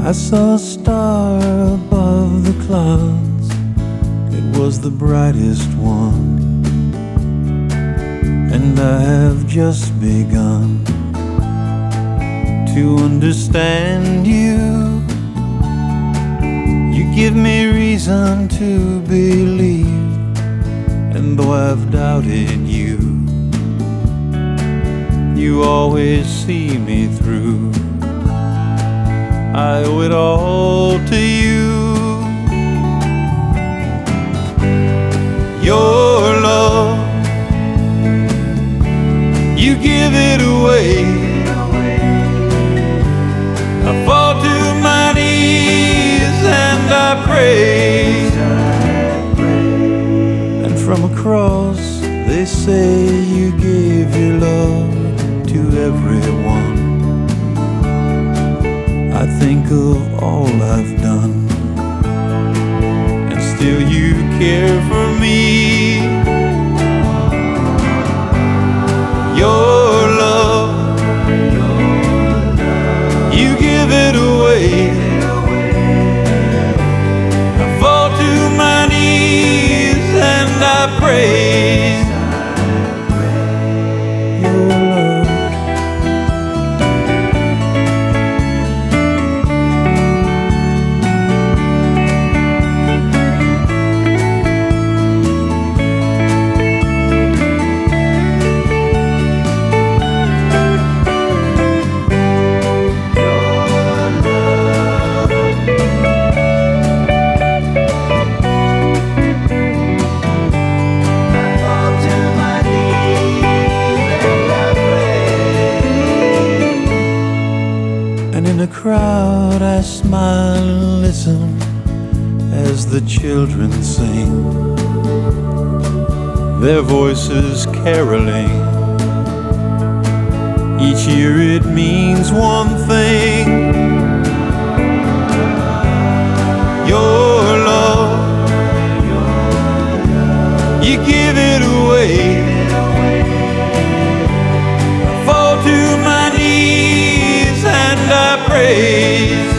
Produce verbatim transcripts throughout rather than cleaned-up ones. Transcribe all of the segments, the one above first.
I saw a star above the clouds. It was the brightest one, and I have just begun to understand you. You give me reason to believe, and though I've doubted you, you always see me through. I owe it all to you. Your love, you give it away. I fall to my knees and I pray. And from a cross they say you gave your love to everyone. I think of all I've done, and still you care for me. Your love, you give it away. I fall to my knees and I pray. Your love, in a crowd I smile and listen as the children sing, their voices caroling. Each year it means one thing: your love, you give it away. I fall to my knees and I praise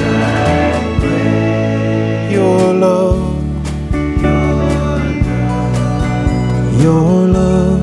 your love, your love.